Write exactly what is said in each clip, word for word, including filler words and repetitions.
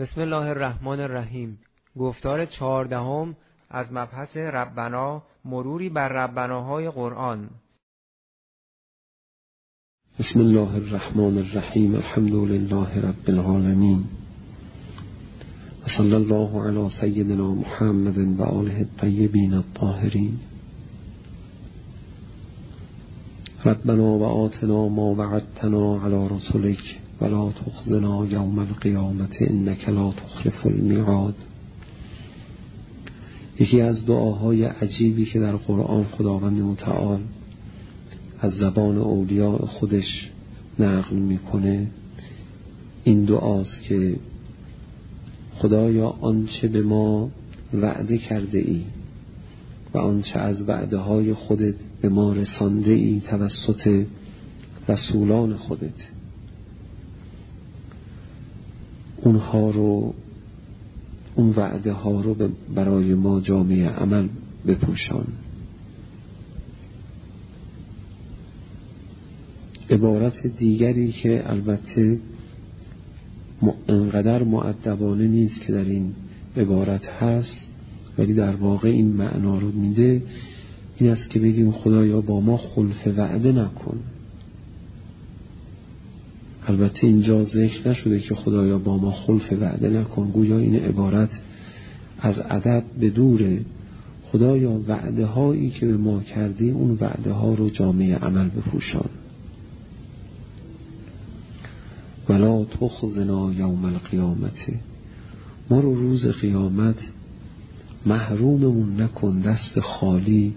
بسم الله الرحمن الرحیم. گفتار چهاردهم از مبحث ربنا، مروری بر ربناهای قرآن. بسم الله الرحمن الرحیم. الحمد لله رب العالمین و صلی الله علی سیدنا محمد و آله الطیبین الطاهرین. ربنا و آتنا ما وعدتنا علی رسولک ولا تخزنا یوم القیامت انک لا تخلف المیعاد. یکی از دعاهای عجیبی که در قرآن خداوند متعال از زبان اولیاء خودش نقل میکنه این دعاست که خدایا آنچه به ما وعده کرده ای و آنچه از وعده های خودت به ما رسانده ای توسط رسولان خودت، اونها رو اون وعده ها رو برای ما جامعه عمل بپوشان. عبارت دیگری که البته انقدر مؤدبانه نیست که در این عبارت هست ولی در واقع این معنا رو میده، این است که بگیم خدایا با ما خلف وعده نکن. البته اینجا ذکر نشده که خدایا با ما خلف وعده نکن، گویا این عبارت از ادب به دوره. خدایا وعده هایی که به ما کردی اون وعده ها رو جامعه عمل بپوشان. ولا تخزنا یوم القیامت، ما رو روز قیامت محروممون نکن، دست خالی،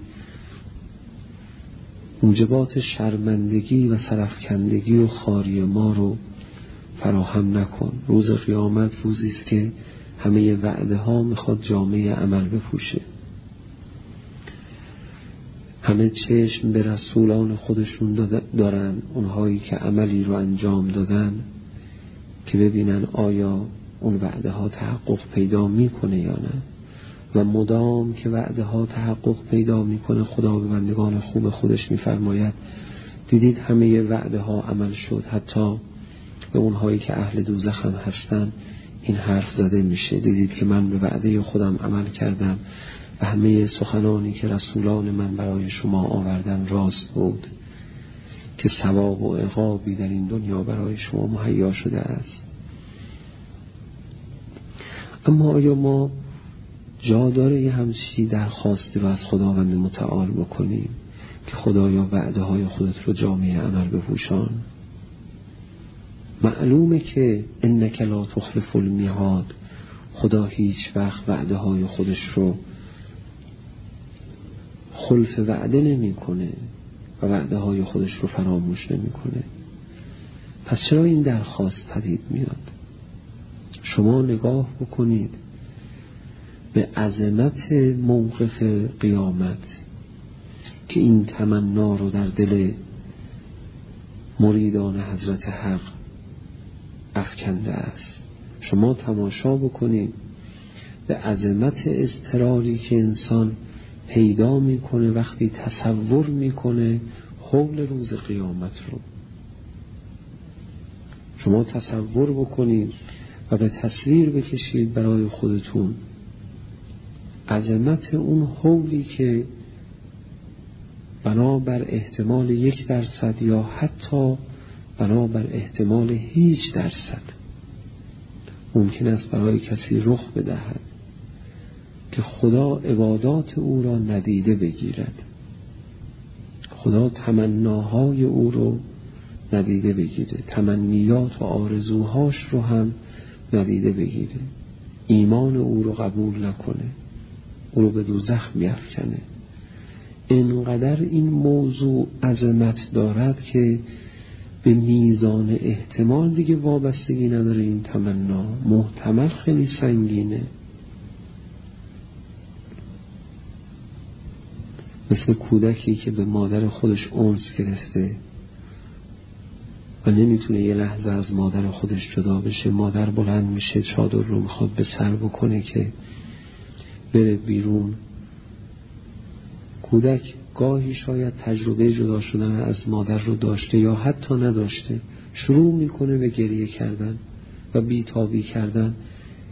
موجبات شرمندگی و سرفکندگی و خاری ما رو فراهم نکن. روز قیامت روزی است که همه وعده ها میخواد جامعه عمل بپوشه. همه چشم به رسولان خودشون دارن، اونهایی که عملی رو انجام دادن، که ببینن آیا اون وعده ها تحقق پیدا میکنه یا نه. و مدام که وعده ها تحقق پیدا میکنه خدا به بندگان خوب خودش میفرماید دیدید همه وعده ها عمل شد. حتی به اونهایی که اهل دوزخ هم هستن این حرف زده میشه، دیدید که من به وعده خودم عمل کردم و همه سخنانی که رسولان من برای شما آوردن راست بود که ثواب و عقابی در این دنیا برای شما مهیا شده است. اما آیا ما جا داره یه همچی درخواستی رو از خداوند متعال بکنیم که خدایا وعده های خودت رو جامعه عمل بپوشان؟ معلومه که انک لا تخلف المیعاد، خدا هیچ وقت وعده های خودش رو خلف وعده نمی کنه و وعده های خودش رو فراموش نمی کنه. پس چرا این درخواست پدید میاد؟ شما نگاه بکنید به عظمت موقف قیامت که این تمنا رو در دل مریدان حضرت حق افکنده است. شما تماشا بکنید به عظمت اضطراری که انسان پیدا میکنه وقتی تصور میکنه حول روز قیامت رو. شما تصور بکنید و به تصویر بکشید برای خودتون عظمت اون حولی که بنابر احتمال یک درصد یا حتی بنابر احتمال هیچ درصد ممکن است برای کسی رخ بدهد که خدا عبادات او را ندیده بگیرد، خدا تمناهای او رو ندیده بگیره، تمنیات و آرزوهاش رو هم ندیده بگیره، ایمان او رو قبول نکنه، او رو به دوزخ بیفکنه. اینقدر این موضوع عظمت دارد که به میزان احتمال دیگه وابستگی نداره. این تمنا محتمل خیلی سنگینه، مثل کودکی که به مادر خودش انس گرفته و نمیتونه یه لحظه از مادر خودش جدا بشه. مادر بلند میشه چادر رو میخواد به سر بکنه که بره بیرون. کودک گاهی شاید تجربه جدا شدن از مادر رو داشته یا حتی نداشته، شروع میکنه به گریه کردن و بیتابی کردن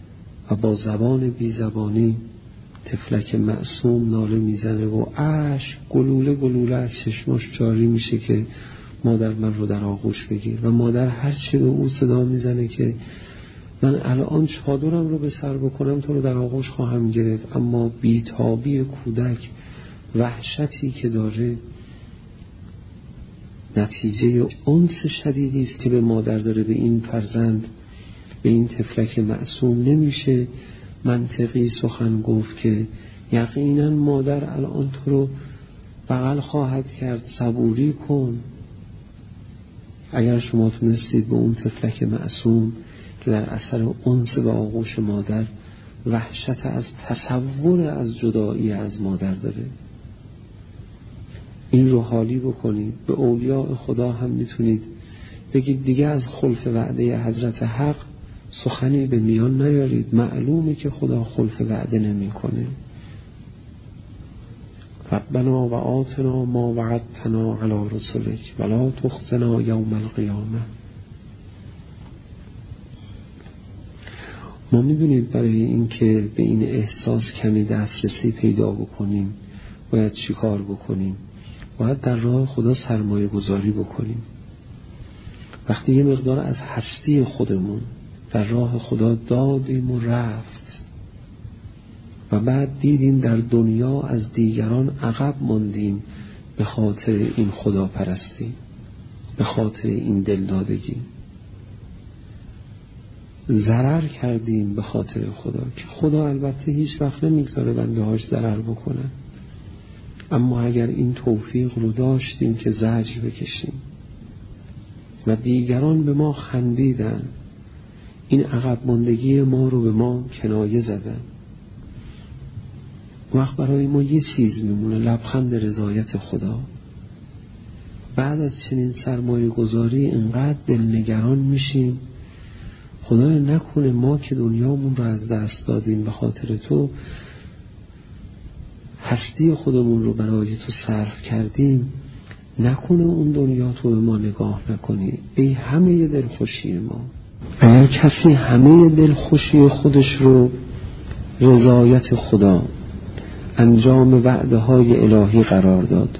و با زبان بی زبانی طفلک معصوم ناله میزنه و اشک گلوله گلوله از چشماش جاری میشه که مادر من رو در آغوش بگیر. و مادر هرچی به او صدا میزنه که من الان چادرم رو به سر بکنم تو رو در آغوش خواهم گرفت، اما بیتابی کودک، وحشتی که داره، نتیجه انس شدیدی است که به مادر داره به این فرزند، به این طفلک معصوم. نمیشه منطقی سخن گفت که یقینا مادر الان تو رو بغل خواهد کرد، صبوری کن. اگر شما تونستید به اون طفلک معصوم که در اثر انس به آغوش مادر وحشت از تصور از جدایی از مادر داره، این رو حالی بکنید، به اولیاء خدا هم میتونید بگید دیگه از خلف وعده حضرت حق سخنی به میان نیارید، معلومه که خدا خلف وعده نمی کنه. ربنا و آتنا ما وعدتنا علی رسولک ولا تخزنا یوم القیامه. ما میدونید برای اینکه به این احساس کمی دسترسی پیدا بکنیم باید چی کار بکنیم؟ باید در راه خدا سرمایه گذاری بکنیم. وقتی یه مقدار از هستی خودمون در راه خدا دادیم و رفت و بعد دیدیم در دنیا از دیگران عقب ماندیم به خاطر این خدا پرستی، به خاطر این دلدادگی، ضرر کردیم به خاطر خدا که خدا البته هیچ وقت نمیگذاره بنده هاش ضرر بکنن، اما اگر این توفیق رو داشتیم که زجر بکشیم و دیگران به ما خندیدن، این عقب ماندگی ما رو به ما کنایه زدن، وقت برای ما یه چیز میمونه، لبخند رضایت خدا. بعد از چنین سرمایه گذاری اینقدر دلنگران میشیم خدای نکنه ما که دنیامون رو از دست دادیم به خاطر تو، هستی خودمون رو برای تو صرف کردیم، نکنه اون دنیا تو به ما نگاه نکنی. ای همه دلخوشی ما، اگر کسی همه دلخوشی خودش رو رضایت خدا، انجام وعده های الهی قرار داد،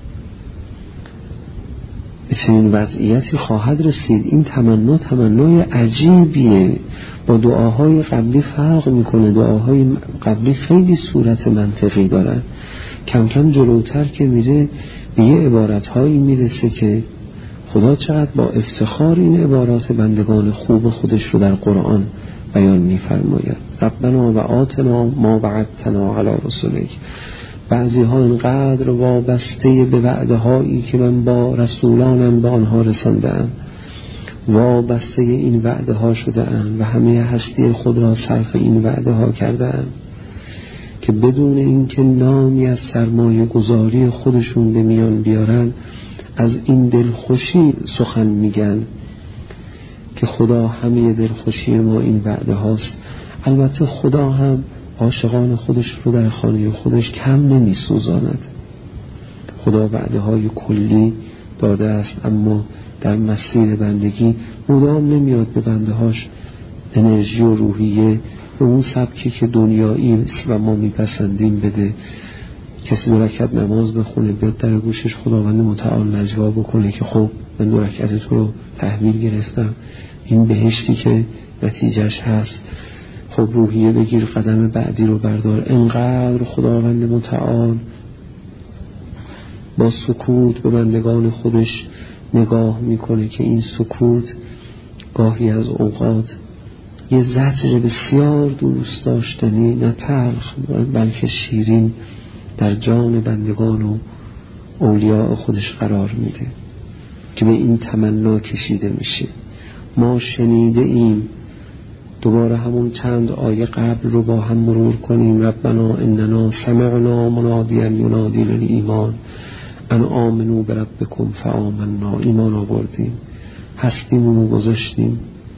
به چنین وضعیتی خواهد رسید. این تمنا تمنای عجیبیه، با دعاهای قبلی فرق میکنه. دعاهای قبلی خیلی صورت منطقی دارن، کم کم جلوتر که میره به یه عبارتهایی میرسه که خدا چقدر با افتخار این عبارات بندگان خوب خودش رو در قرآن بیان میفرماید. ربنا و آتنا ما وعدتنا علی رسولک. بعضی ها اینقدر وابسته به وعده هایی که من با رسولانم به آنها رساندم، وابسته این وعده ها شده اند و همه هستی خود را صرف این وعده ها کرده اند که بدون اینکه نامی از سرمایه گذاری خودشون به میان بیارن از این دلخوشی سخن میگن که خدا همه دلخوشی ما این وعده هاست. البته خدا هم عاشقان خودش رو در خانه خودش کم نمی سوزاند. خدا وعده های کلی داده است، اما در مسیر بندگی مدام نمیاد به بنده هاش انرژی و روحیه به اون سبکی که دنیایی است و ما میپسندیم بده. کسی دو رکعت نماز بخونه بیاد در گوشش خداوند متعال نجوا بکنه که خب من دو رکعت تو رو تحویل گرفتم، این بهشتی که نتیجهش هست، خب روحیه بگیر قدم بعدی رو بردار. انقدر خداوند متعال با سکوت به بندگان خودش نگاه میکنه که این سکوت گاهی از اوقات یه زجر بسیار دوست داشتنی، نه تلخ بلکه شیرین، در جان بندگان و اولیاء خودش قرار میده که به این تمنا کشیده میشه. ما شنیده ایم، دوباره همون چند آیه قبل رو با هم مرور کنیم. ربنا اننا سمعنا منادیا ینادی للایمان ان آمنوا بربکم فآمنا. ایمان آوردیم، هستیمون رو گذاشتیم.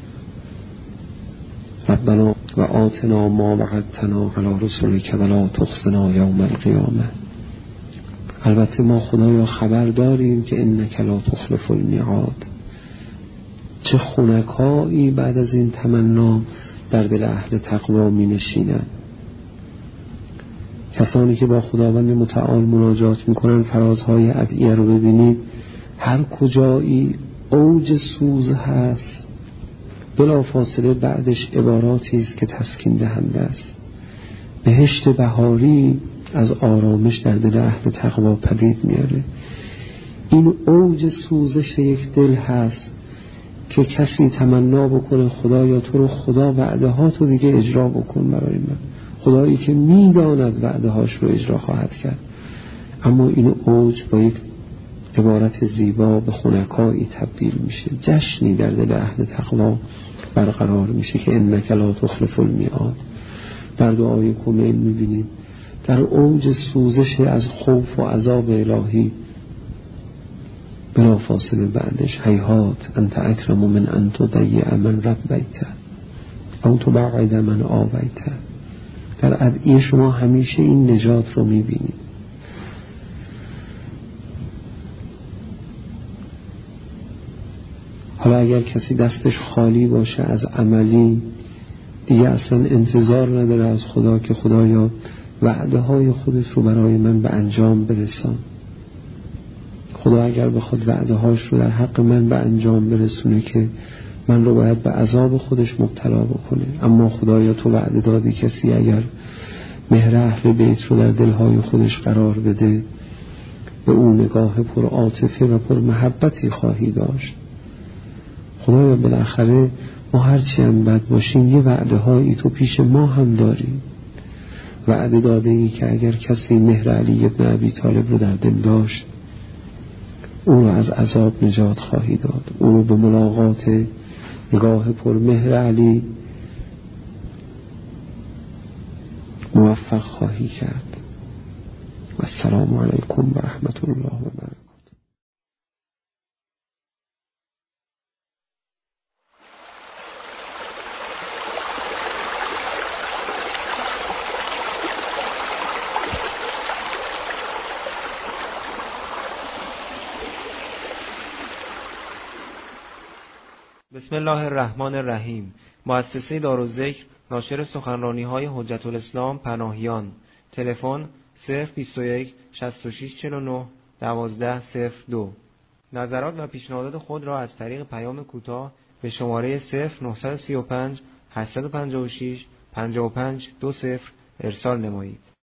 ربنا و آتنا ما وعدتنا علی رسولک ولا تخزنا یوم القیامه. البته ما خدایا خبر داریم که انک لا تخلف الميعاد. چه خنکایی بعد از این تمنا در دل اهل تقوا می نشینند. کسانی که با خداوند متعال مناجات می کنند، فرازهای ادعیه رو ببینید، هر کجایی اوج سوز هست بلا فاصله بعدش عباراتی است که تسکین دهنده است. بهشت بهاری از آرامش در دل اهل تقوا پدید میاره. این اوج سوزش یک دل هست که کسی تمنا بکنه خدایا تو رو خدا وعده ها تو دیگه اجرا بکن برای من، خدایی که میداند وعده هاش رو اجرا خواهد کرد. اما این اوج با یک عبارت زیبا به خنکایی تبدیل میشه، جشنی در دل اهل تقوا برقرار میشه که انک لا تخلف المیعاد. در دعای کمیل میبینید در اوج سوزش از خوف و عذاب الهی بلا فاصله بعدش هیهات انت اکرم من ان تضیع من ربیت او تبعد من آویت. در ادعیه شما همیشه این نجات رو میبینید. حالا اگر کسی دستش خالی باشه از عملی، دیگه اصلا انتظار نداره از خدا که خدایا وعده های خودت رو برای من به انجام برسان. خدا اگر بخواد وعده هاش رو در حق من به انجام برسونه که من رو باید به عذاب خودش مبتلا بکنه. اما خدایا تو وعده دادی کسی اگر مهر اهل بیت رو در دلهای خودش قرار بده، به اون نگاه پر عاطفه و پر محبتی خواهی داشت. خدایا بالاخره ما هرچی هم بد باشیم یه وعده هایی تو پیش ما هم داریم. وعده داده ای که اگر کسی مهر علی ابن ابی طالب رو در دل داشت، او رو از عذاب نجات خواهی داد، او رو به ملاقات نگاه پر مهر علی موفق خواهی کرد. و السلام علیکم و رحمت الله و برکاته. بسم الله الرحمن الرحیم. مؤسسه دارالذکر ناشر سخنرانی‌های حجت الاسلام پناهیان. تلفن صفر بیست و یک شصت و شش چهل و نه دوازده صفر دو. نظرات و پیشنهادات خود را از طریق پیام کوتاه به شماره صفر نه سه پنج هشت پنج شش پنج پنج دو صفر ارسال نمایید.